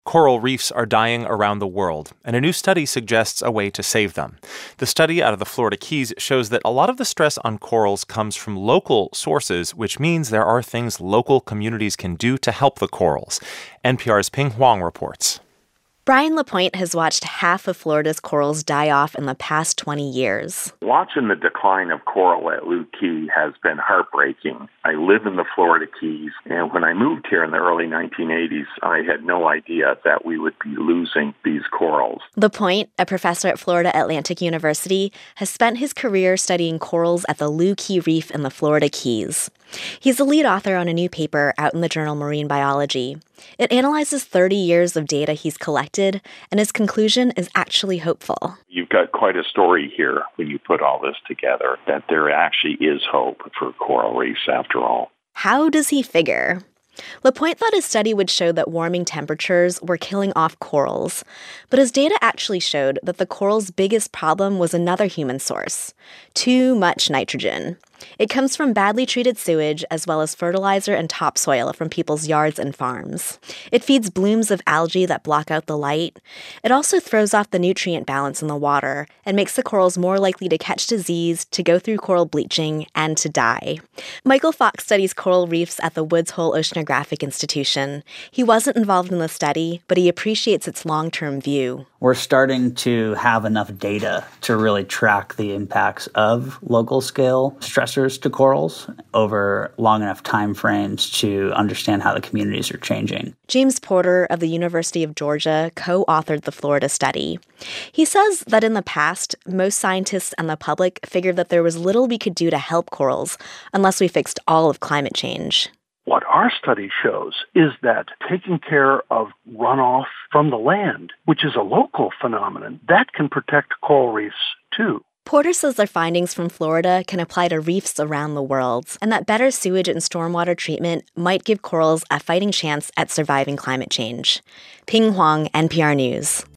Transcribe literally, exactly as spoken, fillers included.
Coral reefs are dying around the world, and a new study suggests a way to save them. The study out of the Florida Keys shows that a lot of the stress on corals comes from local sources, which means there are things local communities can do to help the corals. N P R's Ping Huang reports. Brian LaPointe has watched half of Florida's corals die off in the past twenty years. Watching the decline of coral at Looe Key has been heartbreaking. I live in the Florida Keys, and when I moved here in the early nineteen eighties, I had no idea that we would be losing these corals. LaPointe, a professor at Florida Atlantic University, has spent his career studying corals at the Looe Key Reef in the Florida Keys. He's the lead author on a new paper out in the journal Marine Biology. It analyzes thirty years of data he's collected, and his conclusion is actually hopeful. You've got quite a story here when you put all this together, that there actually is hope for coral reefs after all. How does he figure? LaPointe thought his study would show that warming temperatures were killing off corals, but his data actually showed that the coral's biggest problem was another human source: too much nitrogen. It comes from badly treated sewage as well as fertilizer and topsoil from people's yards and farms. It feeds blooms of algae that block out the light. It also throws off the nutrient balance in the water and makes the corals more likely to catch disease, to go through coral bleaching, and to die. Michael Fox studies coral reefs at the Woods Hole Oceanographic Institution. He wasn't involved in the study, but he appreciates its long-term view. We're starting to have enough data to really track the impacts of local-scale stressors to corals over long enough time frames to understand how the communities are changing. James Porter of the University of Georgia co-authored the Florida study. He says that in the past, most scientists and the public figured that there was little we could do to help corals unless we fixed all of climate change. What our study shows is that taking care of runoff from the land, which is a local phenomenon, that can protect coral reefs too. Porter says their findings from Florida can apply to reefs around the world, and that better sewage and stormwater treatment might give corals a fighting chance at surviving climate change. Ping Huang, N P R News.